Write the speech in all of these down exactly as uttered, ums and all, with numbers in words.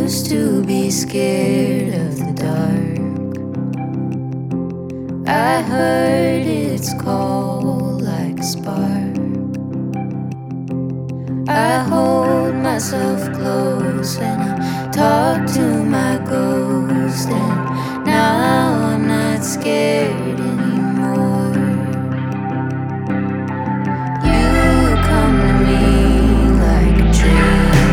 used to be scared of the dark. I heard its call like a spark. I hold myself close and I talk to my ghost, and now I'm not scared anymore. You come to me like a dream,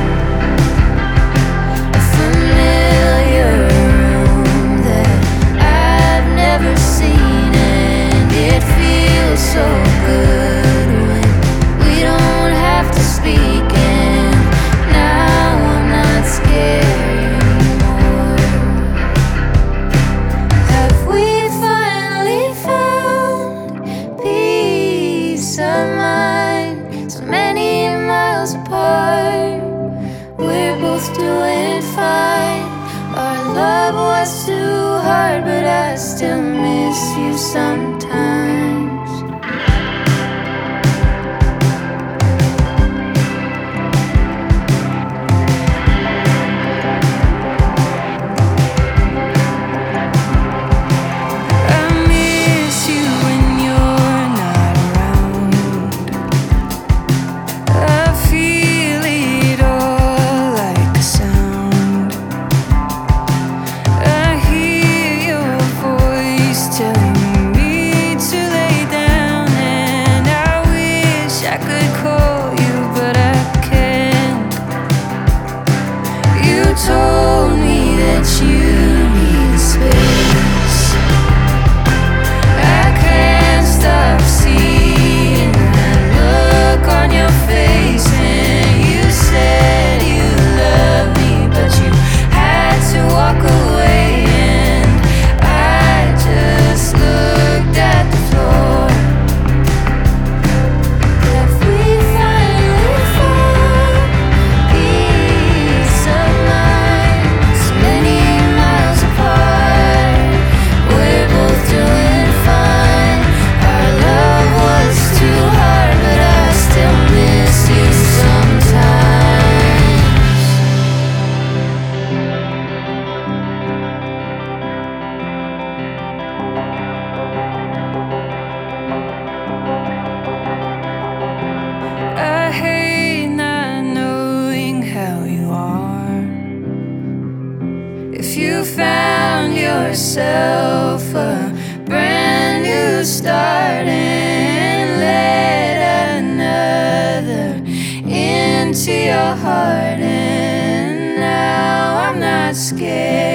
a familiar room that I've never seen, and it feels so good when we don't have to speak, and now I'm not scared anymore. Have we finally found peace of mind? So many miles apart, we're both doing fine. Our love was too hard, but I still miss you sometimes. Told me that you need space. I can't stop seeing that look on your face, and you said you loved me, but you had to walk away, and I just looked at the floor. Have we finally found peace of mind? So many miles apart, we're both doing fine. Our love was too hard, but I still miss you sometimes. I hate not knowing how you are. If you found yourself a brand new start and let another into your heart, and now I'm not scared.